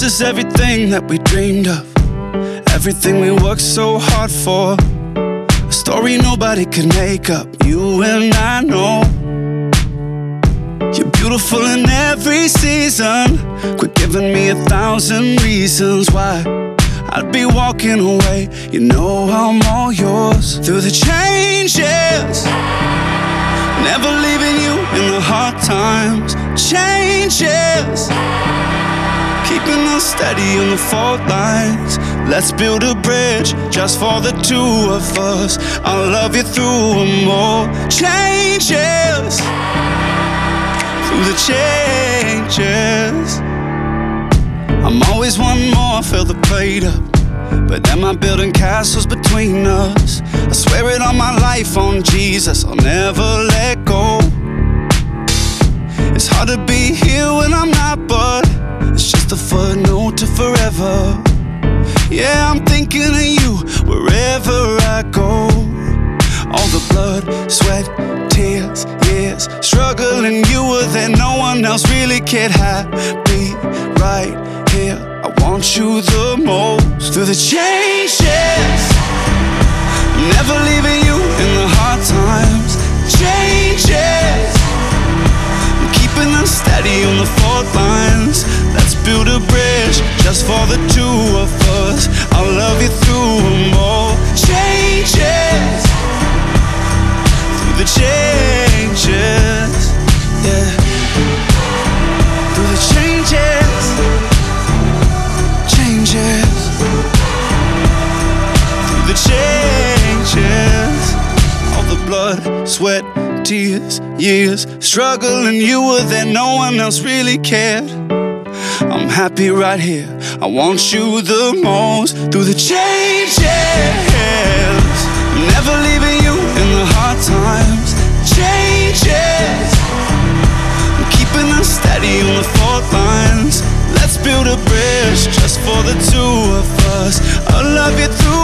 is everything that we dreamed of, everything we worked so hard for. A story nobody could make up, you and I know. You're beautiful in every season. Quit giving me 1,000 reasons why I'd be walking away. You know I'm all yours. Through the changes, never leaving you in the hard times. Changes, keeping us steady on the fault lines. Let's build a bridge just for the two of us. I'll love you through them all. Changes, through the changes. I'm always one more, fill the plate up, but am I building castles between us? I swear it on my life, on Jesus, I'll never let go. It's hard to be here when I'm not, but it's just a footnote to forever. Yeah, I'm thinking of you wherever I go. All the blood, sweat, tears, years, struggling, you were there, no one else really cared. Happy right here, I want you the most. Through the changes, never leaving you in the hard times. Changes, I'm keeping us steady on the fault lines. Let's build a bridge just for the two of us. I'll love you through them all. Changes, through the changes, yeah. Through the changes, changes, through the changes. All the blood, sweat, tears, years, struggling, you were there, no one else really cared. I'm happy right here, I want you the most. Through the changes, never leaving you in the hard times. Changes, I'm keeping us steady on the fault lines. Let's build a bridge just for the two of us. I'll love you through